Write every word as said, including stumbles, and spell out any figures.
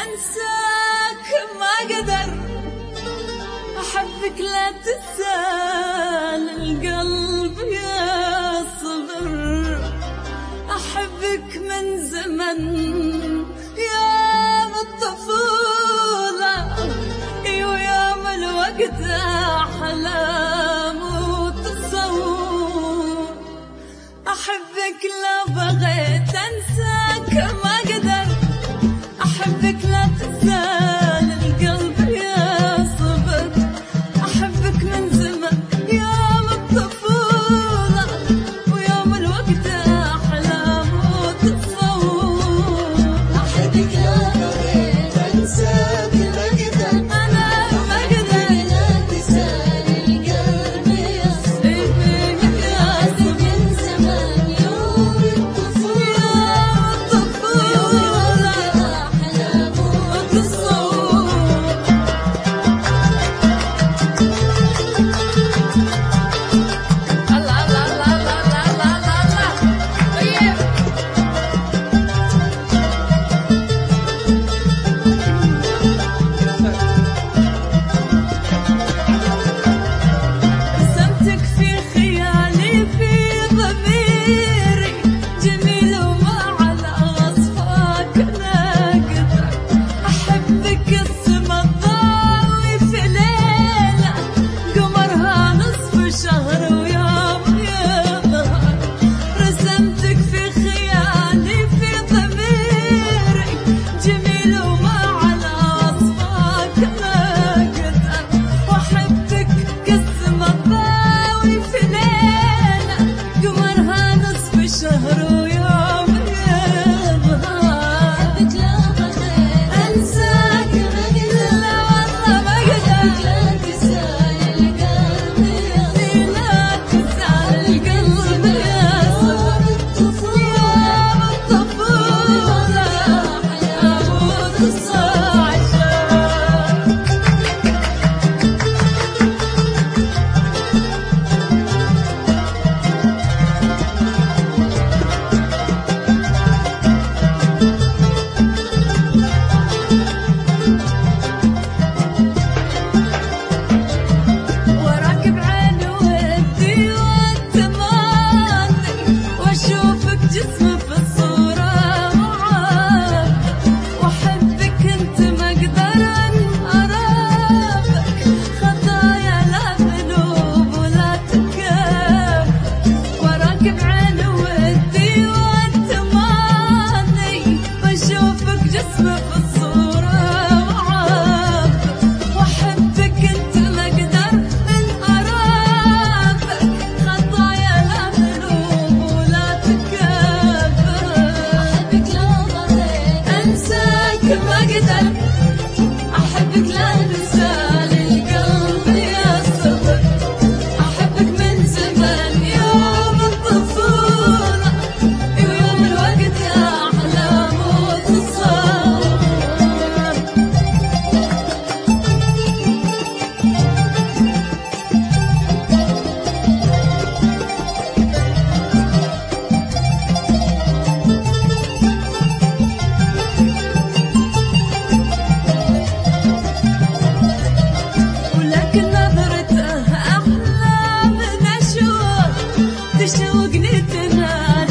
أنساك ما قدر، أحبك لا تسال القلب يصبر، أحبك من زمن يوم الطفولة، ويوم الوقت أحلام وتصور، أحبك لو بغيت أنساك ما قدر، أحبك لا تزال القلب يصبر، أحبك من زمن يوم الطفولة، ويوم الوقت أحلام وتصور، أحبك لا بغيت أنساك ما قدر، أنا ما قدر لا تزال القلب يصبر، يصبر من زمان يوم الطفولة، الطفولة أحلام وتصور. الله الله الله الله الله الله الله طيب. رسمتك في خيالي في ضميري جميل وما على وصفك نقدر، أحبك السما الضاوي في ليلة قمرها نصف شهر ويوم يظهر، رسمتك في خيالي في ضميري جميل وما على وصفك نقدر، وأحبك كالسما الضاوي في ليلة قمرها نصف شهر ويوم يظهر، أحبك لا بغيت أنساك ما قدر، لا والله ما أحبك قدر، لا تزال القلب يصبر، لا تزال القلب يصبر، الطفولة يوم الطفولة أموت الصعشة. وراك بعين ودي والتماني، واشوفك جسم في الصورة معاك، واحبك انت ما اقدر ان ارافق، خطايا لا ذنوب ولا تكافئ، وراك بعين ودي والتماني، واشوفك جسم في الصورة معاك، واحبك انت ما اقدر ان ارافق، خطايا لا ذنوب ولا تكافئ، أحبك لا بغيت انساك ما قدر، احبك لا تزال القلب يصبر، احبك من زمان يوم الطفولة، ويوم الوقت احلام وتصور. ولكن نظرته أحلى من أشوق، تشوقني تنال